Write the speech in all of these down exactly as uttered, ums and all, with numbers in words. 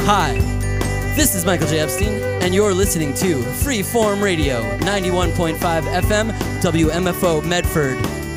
Hi, this is Michael J. Epstein, and you're listening to Freeform Radio, ninety-one point five F M, W M F O Medford.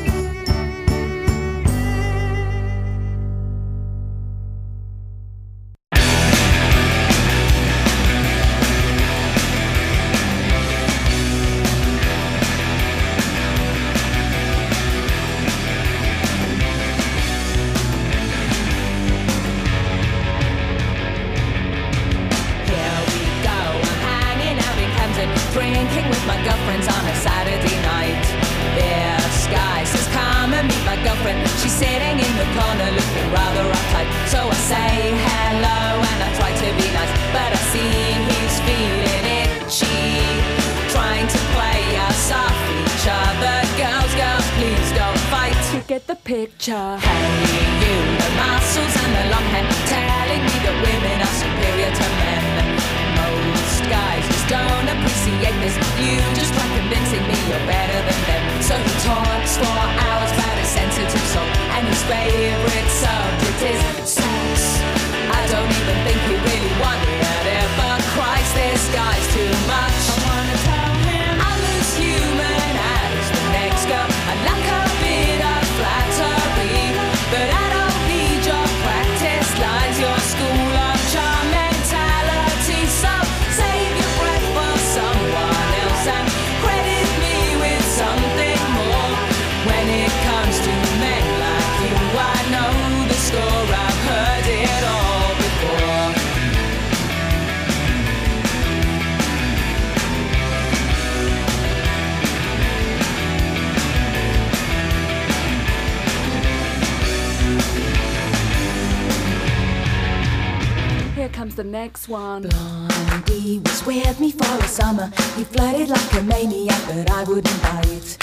Get the picture. Hey, you, the muscles and the long hair, telling me that women are superior to men. Most guys just don't appreciate this. You just try convincing me you're better than them. So he talks for hours about his sensitive soul, and his favorite subject is sex. I don't even think he really wanted it, but Christ, this guy's too much. I wanna tell him I'm as human as the next girl. I like a bit of flattery, but I don't need your practice lines, your school of charm mentality. So save your breath for someone else and credit me with something more. When it comes to men like you, I know the score. I've heard it all before. Here comes the next one. Blondie was with me for a summer. He flirted like a maniac, but I wouldn't bite.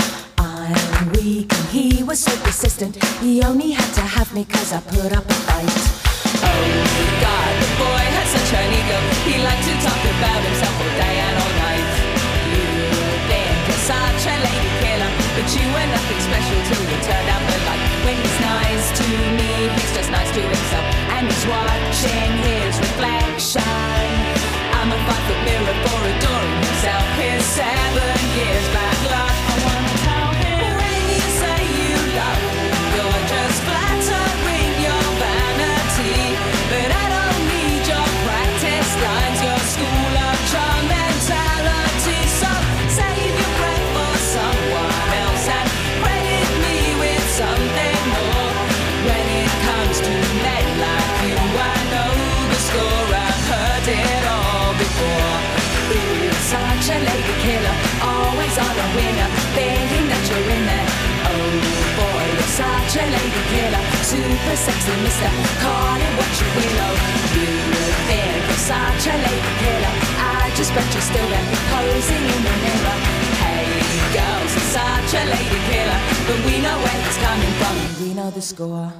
I'm weak and he was so persistent. He only had to have me cause I put up a fight. Oh God, the boy had such an ego. He liked to talk about himself all day and all night. You think you're such a lady killer, but you were nothing special till you turned out the light. When he's nice to me, he's just nice to himself, and he's watching his reflection. I'm a five-foot mirror for adoring himself. His seven years back luck. I wanna tell him, when you say you love me, you're just flattering your vanity. But I don't need your practice lines, your school of charm mentality. So save your breath for someone else and credit me with something more. When it comes to men like you, I know the score. I've heard it all before. Ooh, such a lady killer, always on a winner, thinking that you're in there. Oh boy, you're such a lady killer, super sexy mister, call it what you will. Oh, you think you're such a lady killer, I just bet you're still there, posing in the mirror. Hey girls, you're such a lady killer, but we know where it's coming from, we know the score.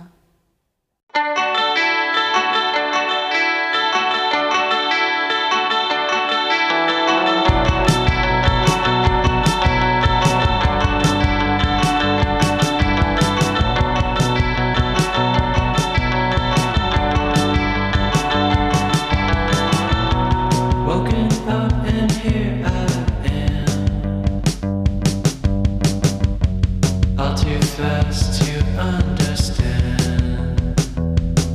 All too fast to understand.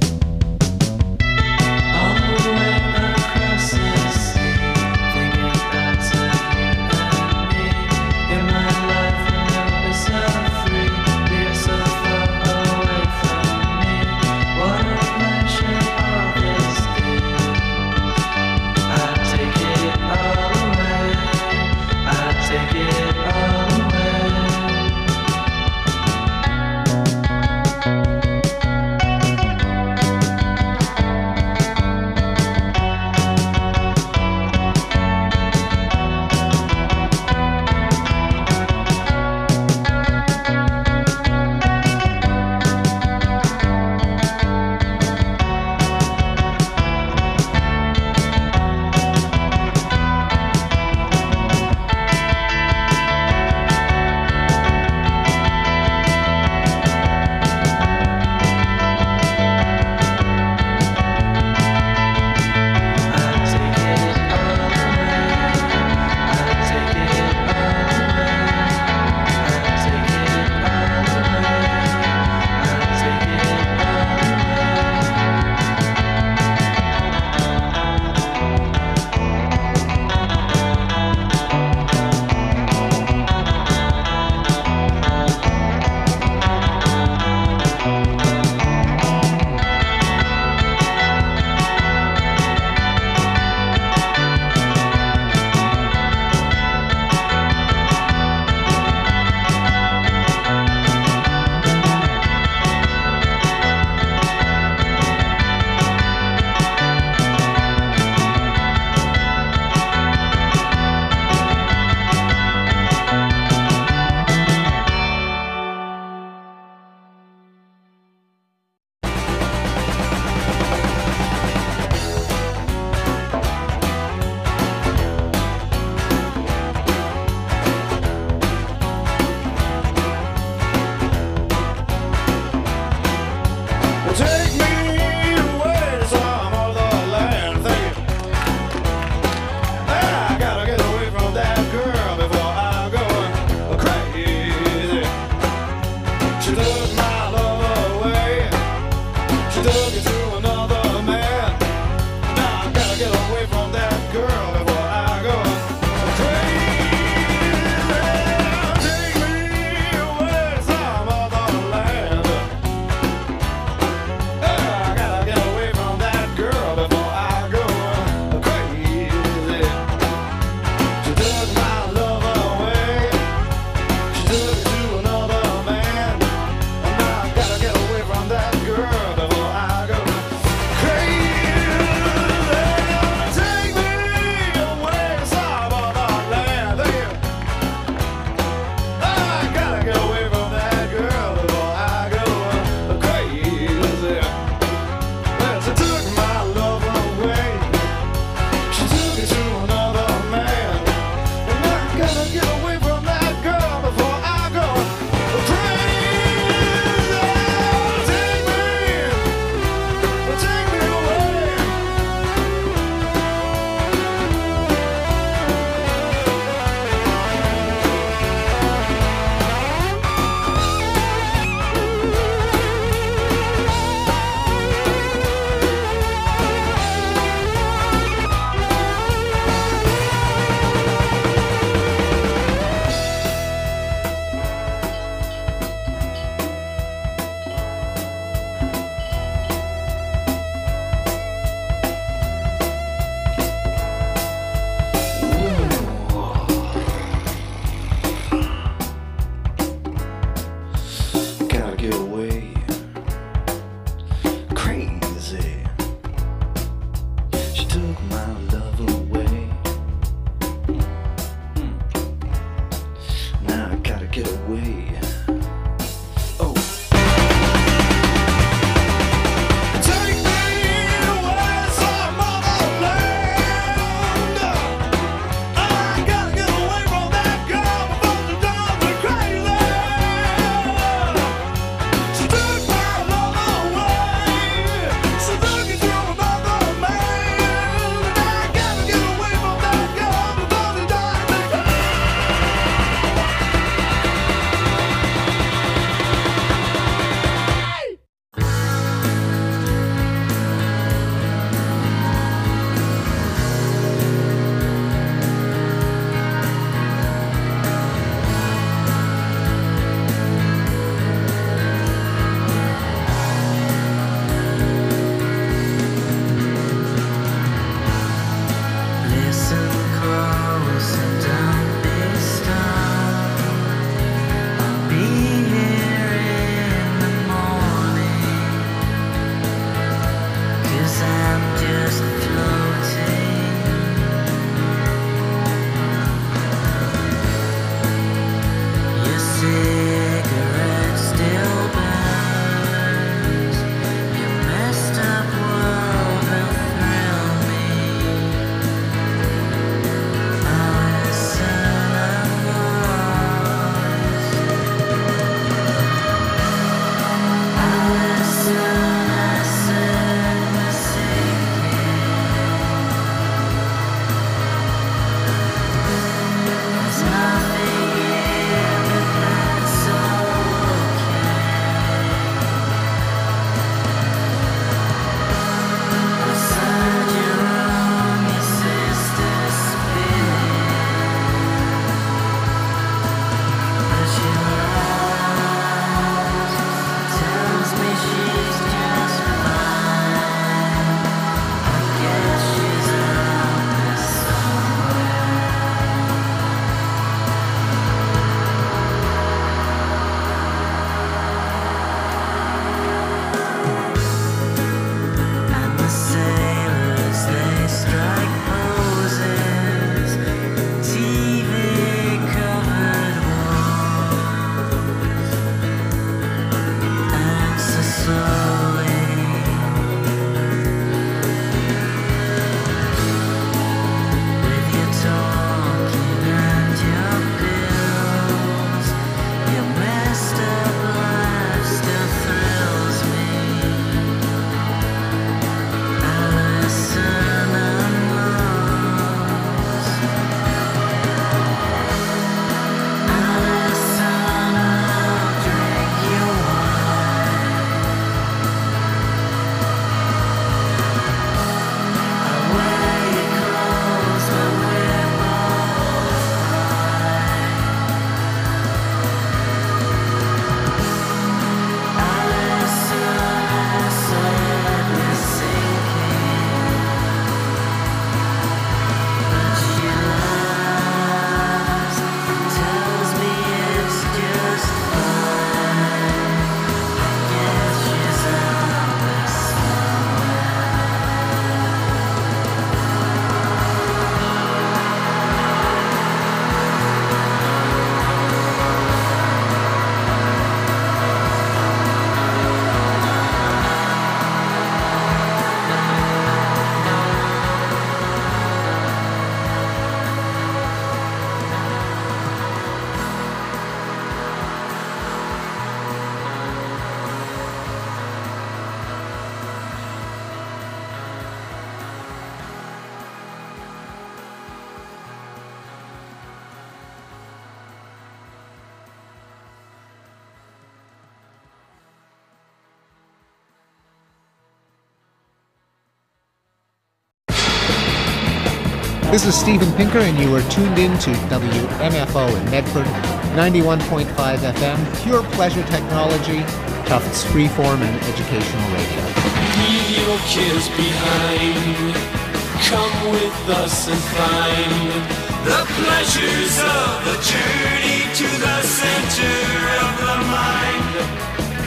This is Steven Pinker, and you are tuned in to W M F O in Medford, ninety-one point five F M, pure pleasure technology, Tufts freeform and educational radio. Leave your cares behind. Come with us and find the pleasures of the journey to the center of the mind.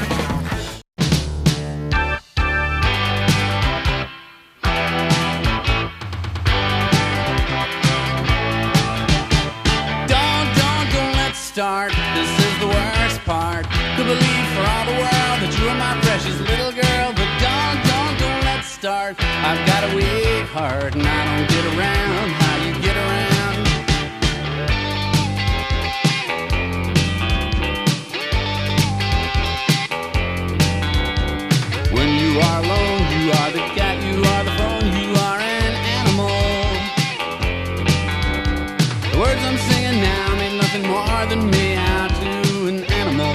Start. This is the worst part. Could believe for all the world that you are my precious little girl, but don't, don't, don't let's start. I've got a weak heart and I don't get around how you get around. When you are alone, you are the cat, you are the phone, you are an animal. The words I'm singing now mean nothing more than me out to an animal.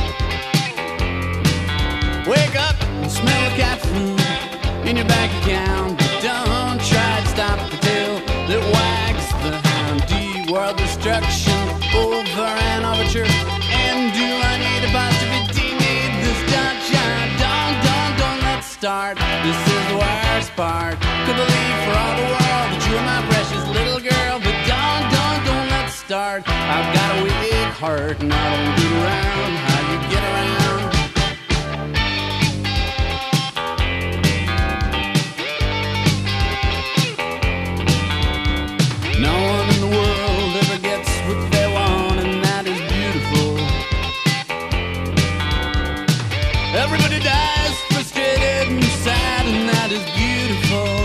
Wake up and smell cat food in your bank account, but don't try to stop the tail that wags the hound. D world destruction over an overture. And do I need a positivity? Need this dot shot? Don't, don't, don't let's start. This is the worst part. Could believe for all the world that you are my precious little girl, but don't, don't, don't let's start. I've got a weak heart and I don't get around how you get around. No one in the world ever gets what they want, and that is beautiful. Everybody dies frustrated and sad, and that is beautiful.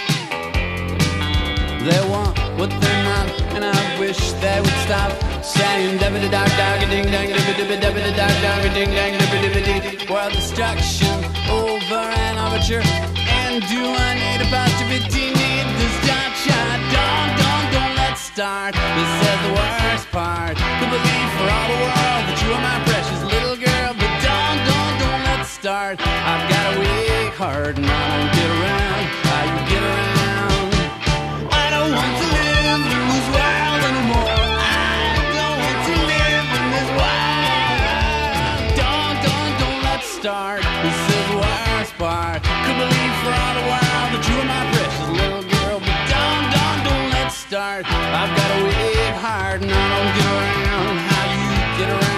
They want what they're not, and I wish they would stop saying dabba da dog dog ding dang dabba dabba dabba da dog dog ding dang dabba dabba dee. World destruction over an overture. And do I need a positivity? Need this dot shot? Don't, don't, don't let's start. This is the worst part. Could believe for all the world that you are my precious little girl, but don't, don't, don't let's start. I've got a weak heart and I don't get around how you get around. I don't want to live in this world anymore. I don't want to live in this world. Don't, don't, don't let's start. This is the worst part. Could believe for all the world that you are my precious little girl, but don't, don't, don't let's start. I've got a weak heart and I don't get around how you get around.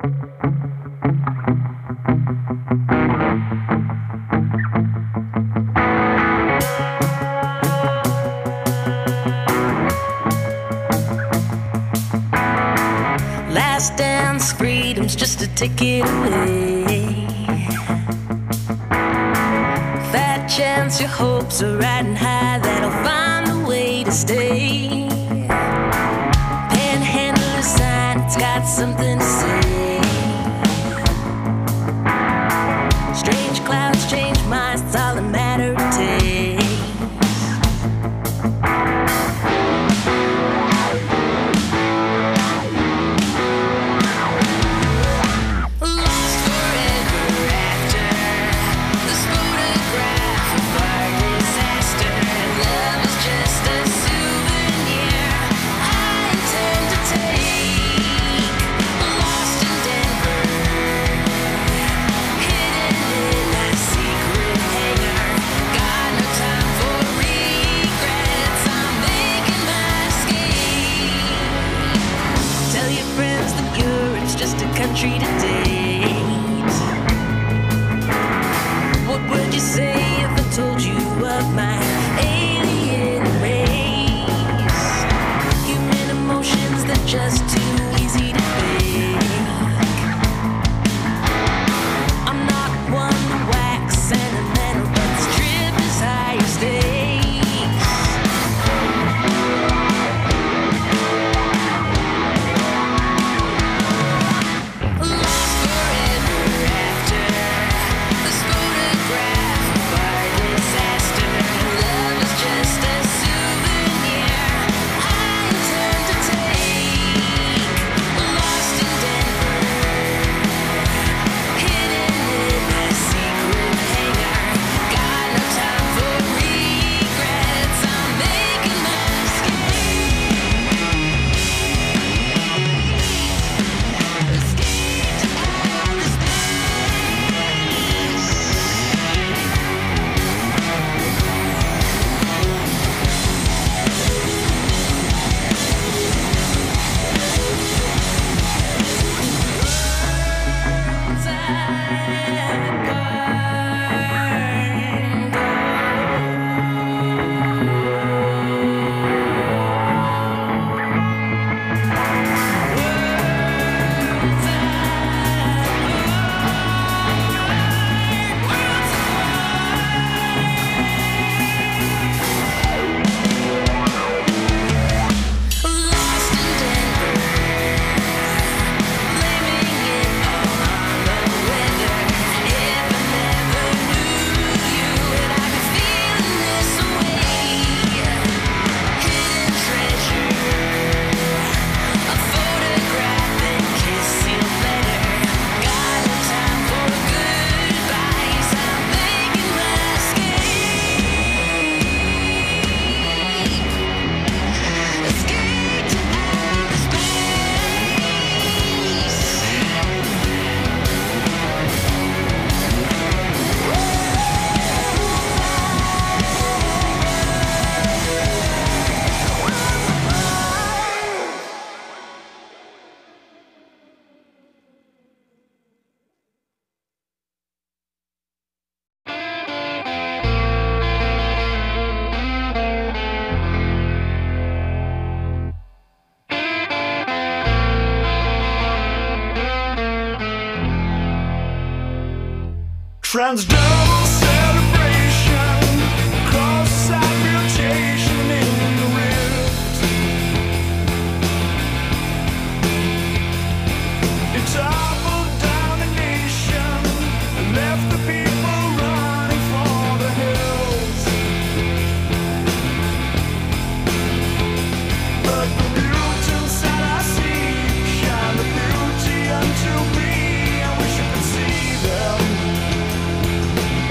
Last dance, freedom's just a ticket away. Fat chance your hopes are riding high, that I'll find a way to stay. Panhandler sign, it's got something to say. Strange clouds change minds, it's all a matter of taste. Country to date. What would you say if I told you of my alien race? Human emotions, they're just too easy to fake. I'm not one to wax sentimental, but this trip is higher stakes. Transdermal celebration, cross-site mutation in the rift. It toppled down the nation and left the people running for the hills. But the mutants that I see shine the beauty unto me. I wish I could see them.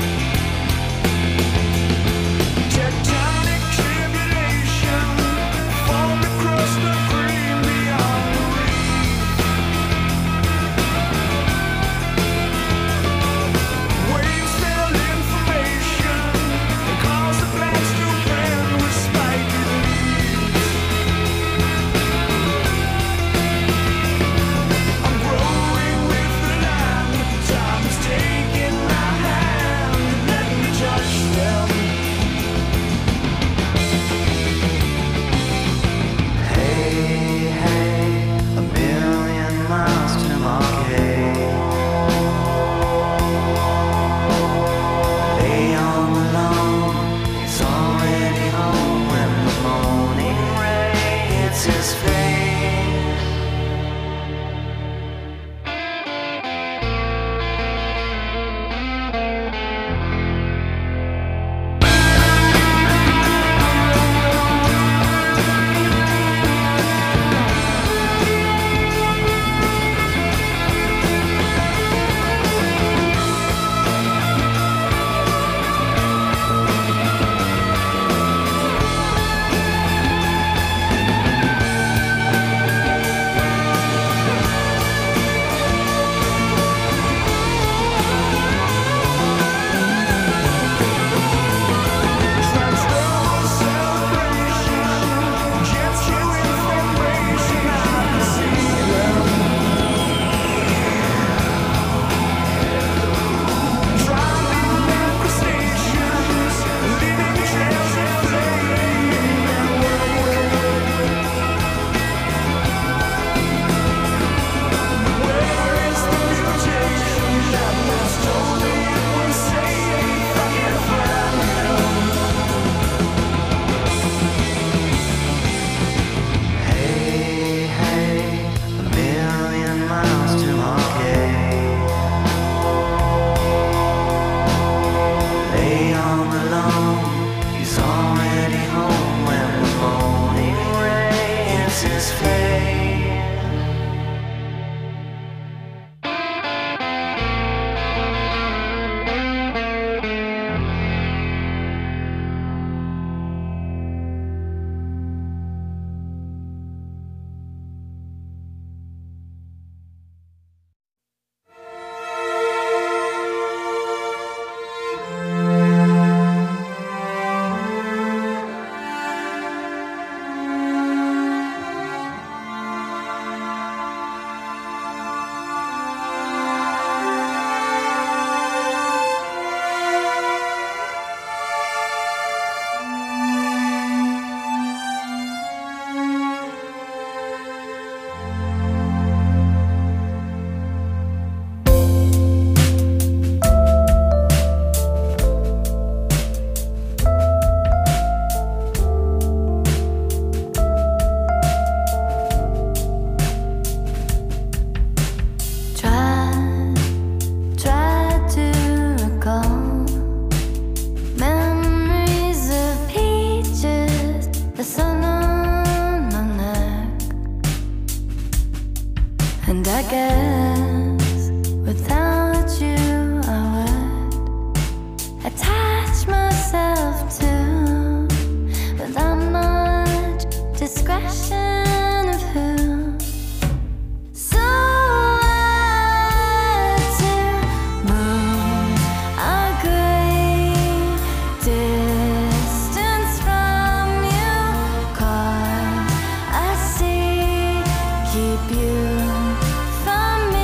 Keep you from me.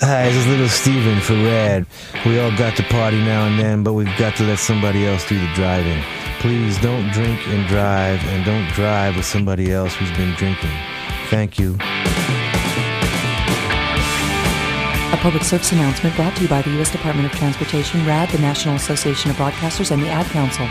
Hi, this is Little Steven for Rad. We all got to party now and then, but we've got to let somebody else do the driving. Please don't drink and drive, and don't drive with somebody else who's been drinking. Thank you. A public service announcement brought to you by the U S Department of Transportation, RAD, the National Association of Broadcasters, and the Ad Council.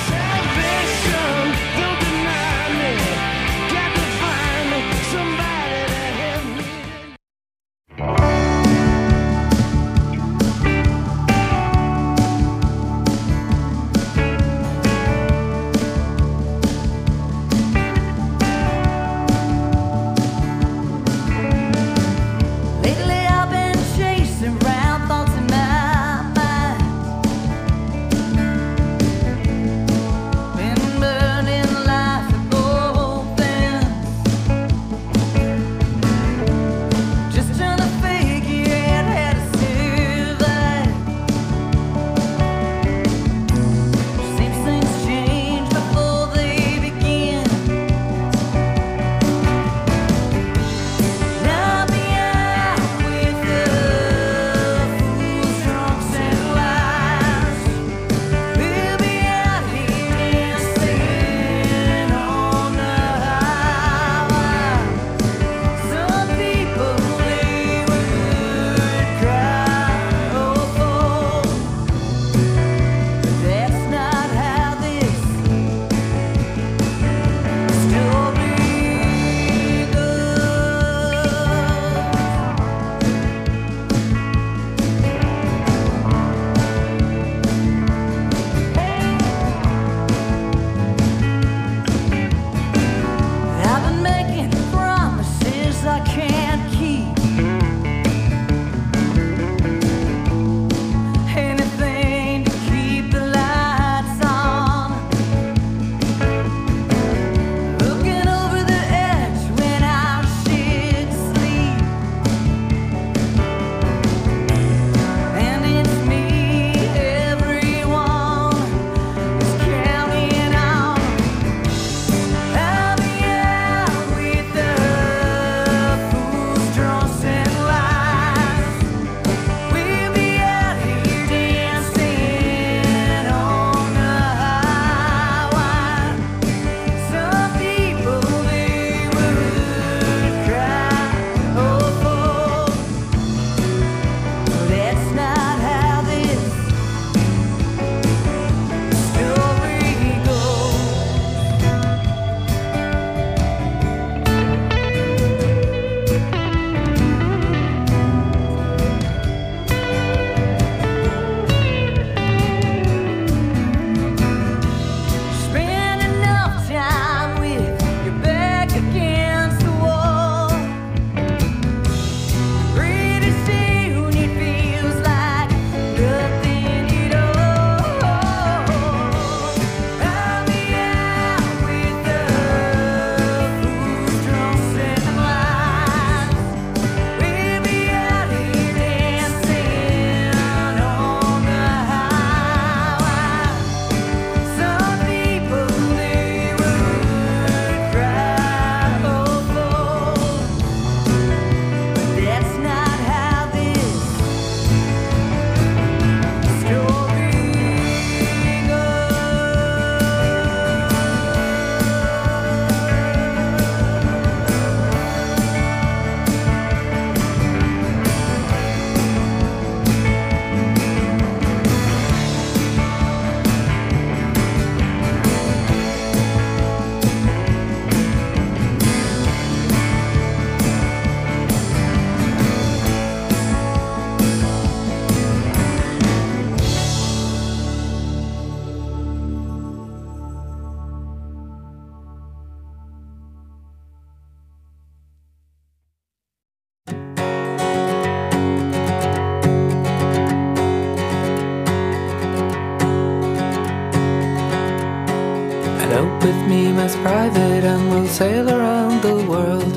with me, Miss Private, and we'll sail around the world.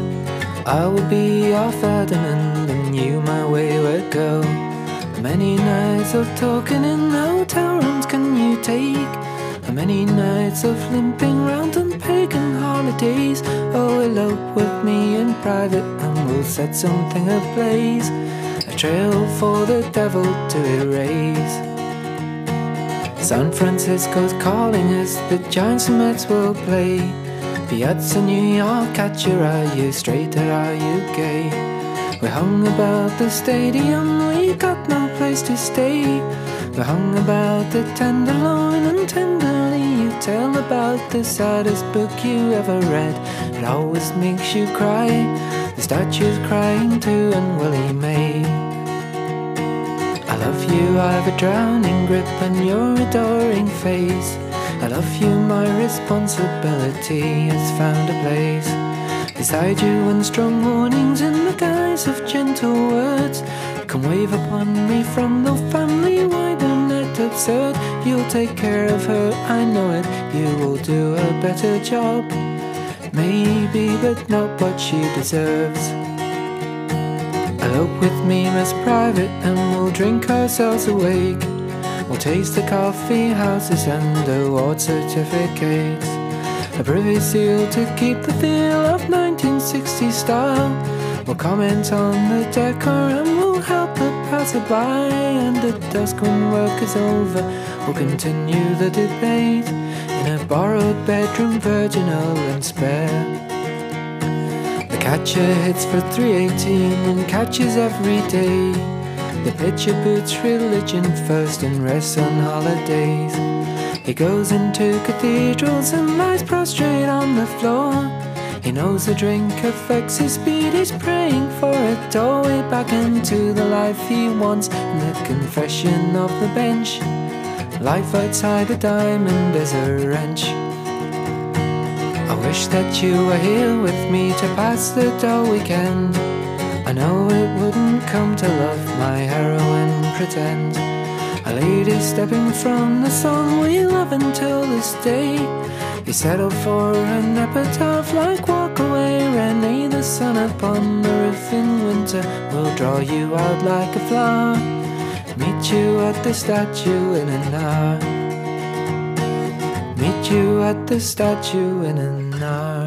I will be your Ferdinand, and you my wayward girl. How many nights of talking in hotel rooms can you take? How many nights of limping round on pagan holidays? Oh, elope with me in private, and we'll will set something ablaze, a trail for the devil to erase. San Francisco's calling us, the Giants and Mets will play. Piazza New York, at you, are you straight or are you gay? We hung about the stadium, we got no place to stay. We hung about the Tenderloin, and tenderly you tell about the saddest book you ever read. It always makes you cry, the statue's crying too, and Willie May. I love you, I've a drowning grip on your adoring face. I love you, my responsibility has found a place beside you, and strong warnings in the guise of gentle words come wave upon me from the family wider net absurd. You'll take care of her, I know it, you will do a better job, maybe, but not what she deserves. Elope with me, Miss Private, and we'll drink ourselves awake. We'll taste the coffee houses and award certificates, a privy seal to keep the feel of nineteen sixties style. We'll comment on the decor and we'll help the passerby, and at dusk when work is over we'll continue the debate in a borrowed bedroom, virginal and spare. The catcher hits for three eighteen and catches every day. The pitcher boots religion first and rests on holidays. He goes into cathedrals and lies prostrate on the floor. He knows the drink affects his speed, he's praying for a doorway back into the life he wants. And the confession of the bench, life outside the diamond is a wrench. I wish that you were here with me to pass the dull weekend. I know it wouldn't come to love my heroine pretend. A lady stepping from the song we love until this day. You settle for an epitaph like Walk Away, Renee. The sun upon the roof in winter will draw you out like a flower. Meet you at the statue in an hour. Meet you at the statue in an hour.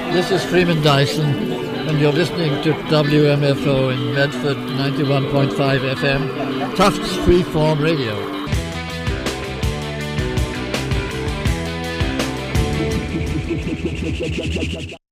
This is Freeman Dyson, and you're listening to W M F O in Medford, ninety-one point five F M, Tufts Freeform Radio.